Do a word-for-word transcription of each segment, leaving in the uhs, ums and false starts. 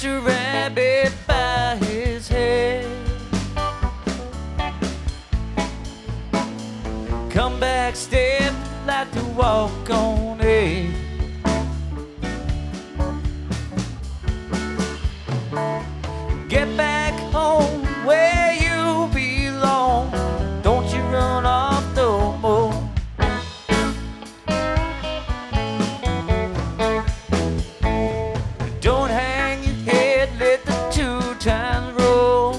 Mister Rabbit by his head. Come back, step like to walk on air. Get back home where you belong. Don't you run off no more. Don't hang your head, let the two times roll.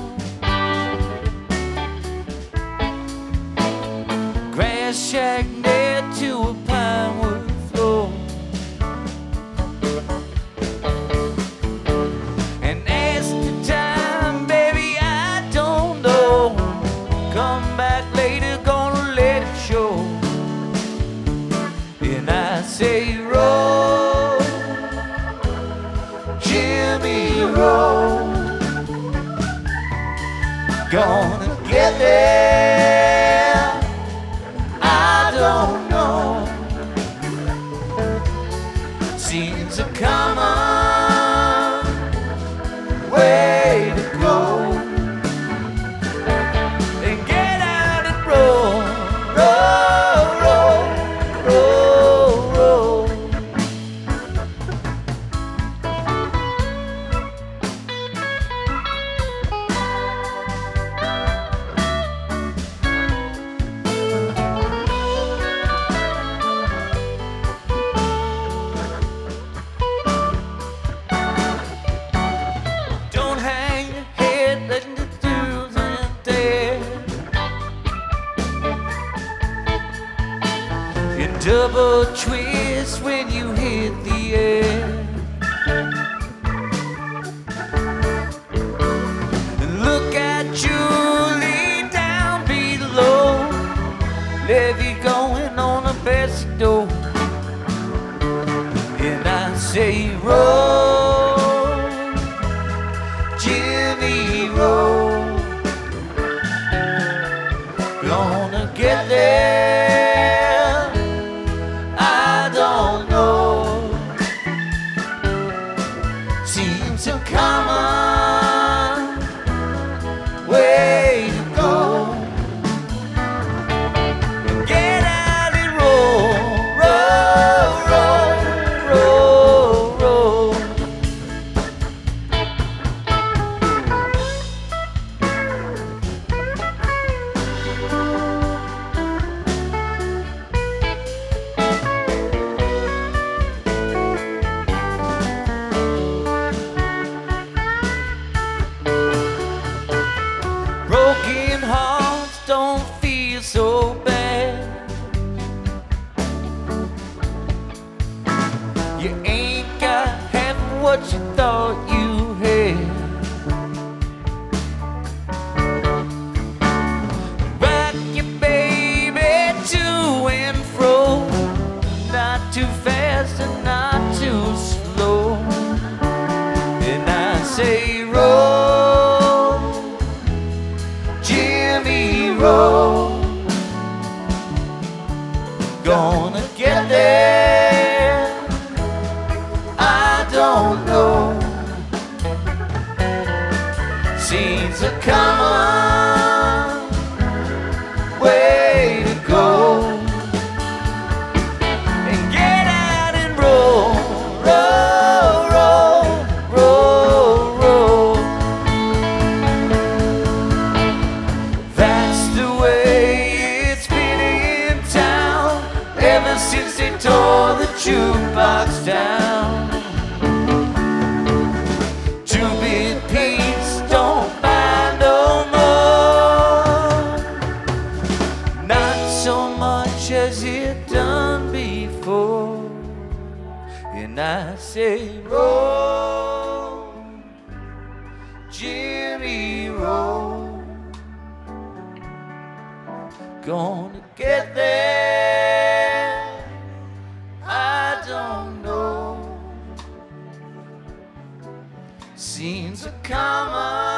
Grass shack near to a pine wood floor. And as the time, baby, I don't know. Come back later, gonna let it show. And I say roll, Jimmy, roll. Gonna get there, I don't know. Seems a common way to go. And get out and roll, roll, roll, roll, roll. Don't hang your head, letting the dudes in there. You double twist when you hit the air. And look at Julie down below. Levy going on a best door. And I say roll, Jimmy, roll. Gonna get there, I don't know. Seems so common way to go. Get out and roll, roll, roll, roll, roll. Broken hearts don't feel so bad. You ain't got half what you thought you had. Rock your baby to and fro, not too fast and not too slow. And I say roll, Jimmy, roll. Gonna get there, I don't know. Seems a common way to go. And get out and roll, roll, roll, roll, roll. That's the way it's been in town ever since they tore the jukebox down. Two-bit piece don't buy no more, not so much as it done before. And I say roll, Jimmy, roll. Gonna get there, I don't know. Seems a common